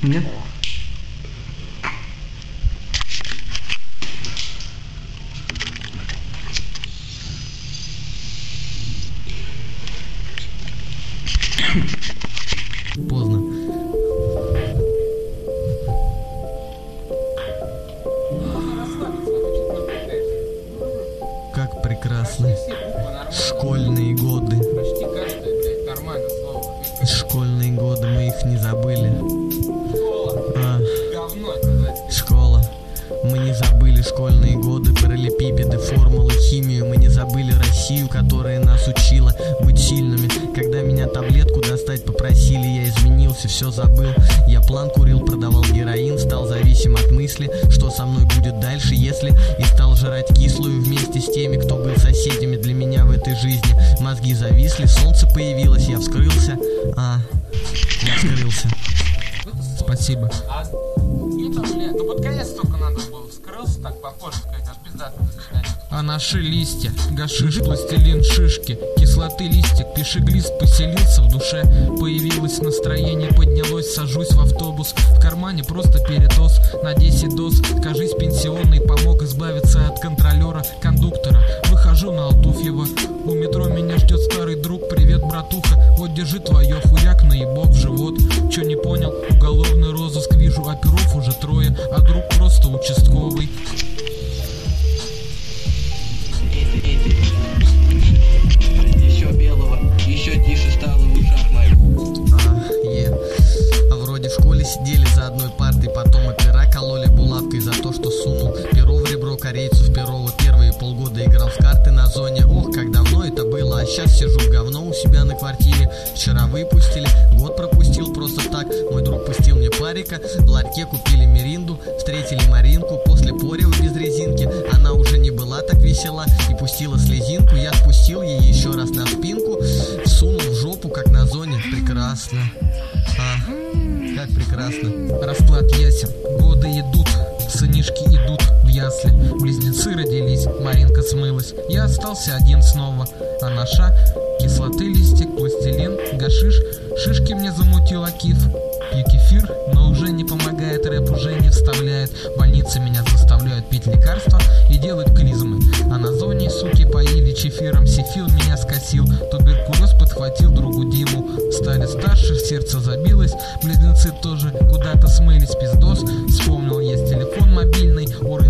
Нет? Поздно. Как прекрасны школьные годы. Школьные годы, мы их не забыли. Школа. Мы не забыли школьные годы, параллелепипеды, формулы, химию. Мы не забыли Россию, которая нас учила быть сильными. Когда меня таблетку достать попросили, я изменился, все забыл. Я план курил, продавал героин, стал зависим от мысли, что со мной будет дальше, если... И стал жрать кислую вместе с теми, кто был соседями для меня в этой жизни. Мозги зависли, солнце появилось, я вскрылся. Я вскрылся. Спасибо. Ну под конец только надо было. Вскрылся так, похоже, какая-то пиздатая начинает. А наши листья, гашиш, пластилин, шишки, кислоты листик, пишеглист поселился в душе. Появилось настроение, поднялось, сажусь в автобус. В кармане просто передоз на 10 доз. Кажись, пенсионный помог избавиться от контролера, кондуктора. Выхожу на Алтуфьево, у метро меня ждет старый друг. Привет, братуха, вот держи твое, хуяк наебок в живот. Чё не понял? Уголовный розыск, вижу оперов уже трое, а друг просто участковый. Еще белого, еще тише стало в ушах моих. Вроде в школе сидели за одной партой, потом опера кололи булавкой за то, что сунул перо в ребро корейцу в Перово. Первые полгода играл в карты на зоне. Ох, как давно это было, а сейчас сижу в говно у себя на квартире. Вчера выпустили, год пропустил просто так. Мой друг пустил мне парика, в ларьке купили меринду, встретили Маринку после порева без резинки. Она уже не была так весела и пустила слезинку. Я спустил ей еще раз на спинку, сунул в жопу, как на зоне. Прекрасно. Как прекрасно. Расклад ясен, годы идут, сынишки идут в ясли. Близнецы родились, Маринка смылась, я остался один снова. А наша кислоты листик, пластилин, гашиш, шишки мне замутил Акиф. Пью кефир, но уже не помогает, рэп уже не вставляет. Больницы меня заставляют пить лекарства и делают клизмы. А на зоне суки поили чефиром, сифил меня скосил. Туберкулез подхватил другу Диму. Стали старше, сердце забилось, близнецы тоже куда-то смылись, пиздос. Вспомнил, есть телефон мобильный, уровень